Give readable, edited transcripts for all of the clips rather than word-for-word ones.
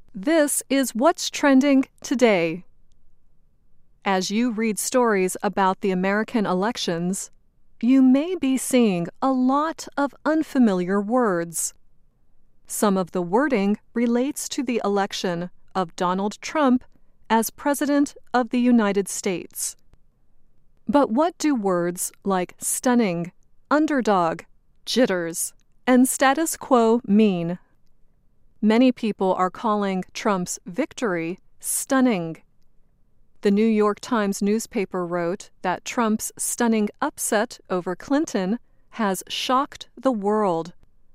This is what's trending today. As you read stories about the American elections, you may be seeing a lot of unfamiliar words. Some of the wording relates to the election of Donald Trump as President of the United States. But what do words like stunning, underdog, jitters, and status quo mean? Many people are calling Trump's victory stunning. The New York Times newspaper wrote that Trump's stunning upset over Clinton has shocked the world.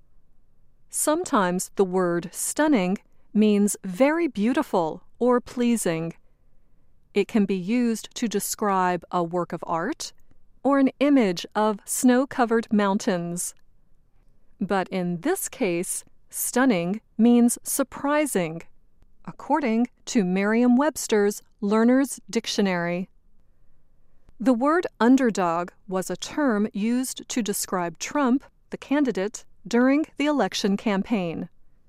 Sometimes the word stunning means very beautiful or pleasing. It can be used to describe a work of art or an image of snow-covered mountains. But in this case, stunning means surprising, according to Merriam-Webster's Learner's Dictionary. The word underdog was a term used to describe Trump, the candidate, during the election campaign.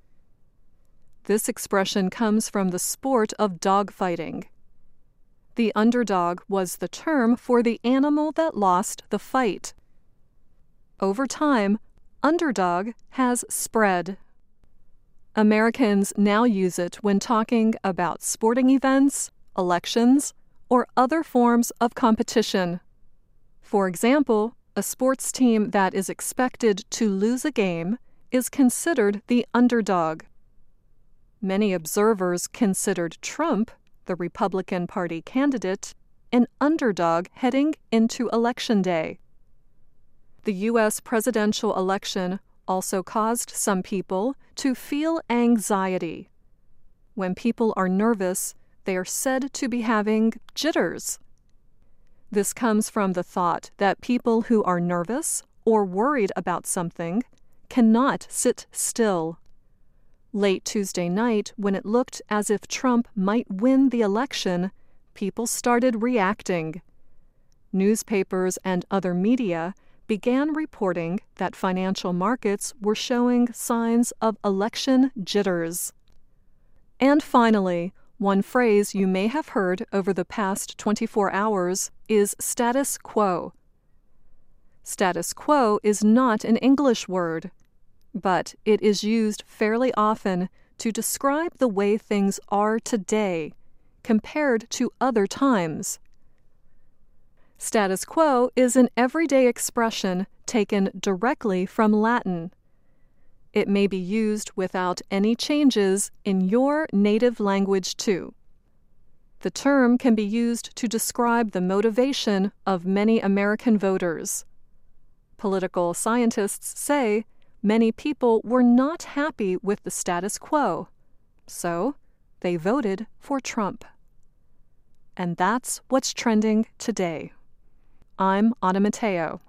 This expression comes from the sport of dogfighting. The underdog was the term for the animal that lost the fight. Over time, underdog has spread. Americans now use it when talking about sporting events, elections, or other forms of competition. For example, a sports team that is expected to lose a game is considered the underdog. Many observers considered Trump, the Republican Party candidate, an underdog heading into Election Day. The U.S. presidential election also caused some people to feel anxiety. When people are nervous, they are said to be having jitters. This comes from the thought that people who are nervous or worried about something cannot sit still. Late Tuesday night, when it looked as if Trump might win the election, people started reacting. Newspapers and other media began reporting that financial markets were showing signs of election jitters. And finally, one phrase you may have heard over the past 24 hours is status quo. Status quo is not an English word, but it is used fairly often to describe the way things are today compared to other times. Status quo is an everyday expression taken directly from Latin. It may be used without any changes in your native language too. The term can be used to describe the motivation of many American voters. Political scientists say many people were not happy with the status quo, so they voted for Trump. And that's what's trending today. I'm Ana Mateo.